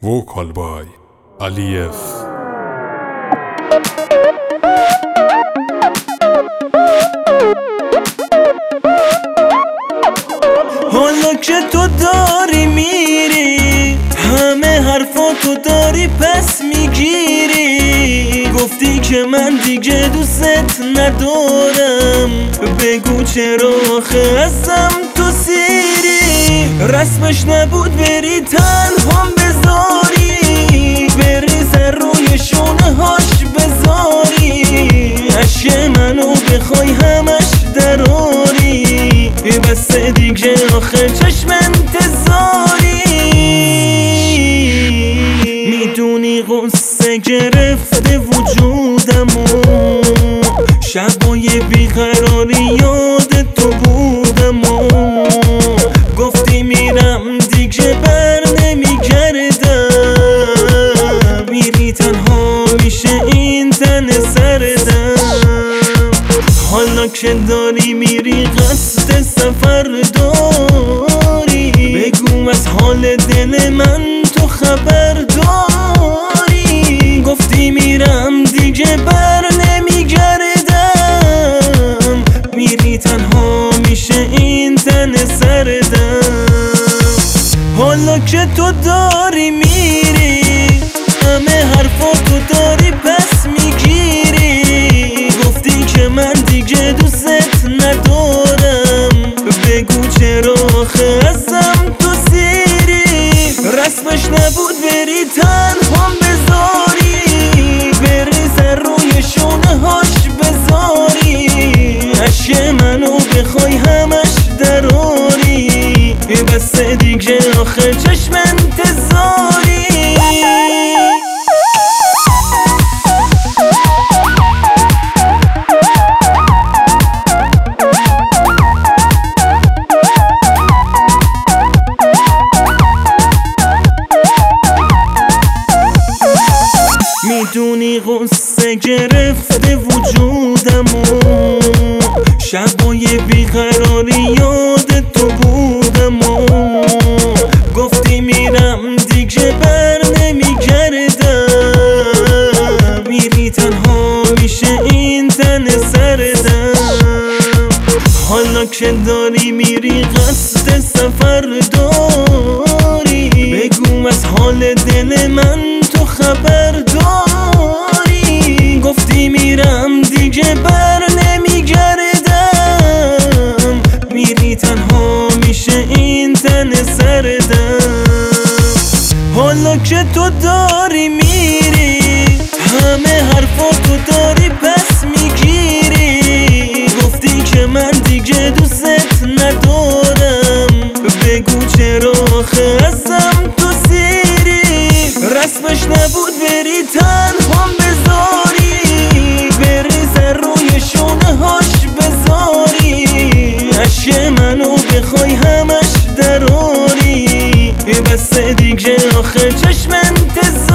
Vocal by Aliyef. حالا که تو داری میری، همه حرفاتو داری پس میگیری. گفتی که من دیگه دوست ندارم، بگو چرا آخه ازم تو سیری. رسمش نبود بری تنهام بذاری، بریز روی شونه هاش بذاری، عشق منو بخوای همش دراری. بس دیگه آخه چشم انتظاری. میدونی غصه گرفته وجودمو، شبای بیقراری یاد تو بودمو. گفتی میرم دیگه بر نمیگردم، میری تنها میشه این تن سردم. حالا که داری میری قصد سفر داری، بگو از حال دل من تو خبر داری. گفتی میرم دیگه بر نمیگردم، میری تنها میشه این تن سردم. حالا که تو داری میری، همه حرفاتو داری پس میگیری. گفتی که من دیگه دوست ندارم، بگو چرا آخه ازم تو سیری. رسمش نبود بری تنهام بذاری، بریز روی شونه هاش بذاری، عشق منو بخوای همش دراری. بس دیگه آخه چشم انتظاری. میدونی غصه گرفته وجودمو، شبای بیقراری یاد تو بودمو. گفتی میرم دیگه بر نمیگردم، میری تنها میشه این تن سردم. حالا که داری میری قصد سفر داری، بگو از حال دل من تو خبر داری. گفتی میرم دیگه بر نمیگردم، میری تنها میشه این تن سردم. حالا که تو داری میری، همه حرفاتو داری پس میگیری. گفتی که من دیگه دوست ندارم، بگو چرا آخه ازم تو سیری. رسمش نبود بری تنهام بذاری، بریز روی شونه هاش بذاری، عشق منو بخوای همش دراری. بس دیگه آخه چشم انتظاری.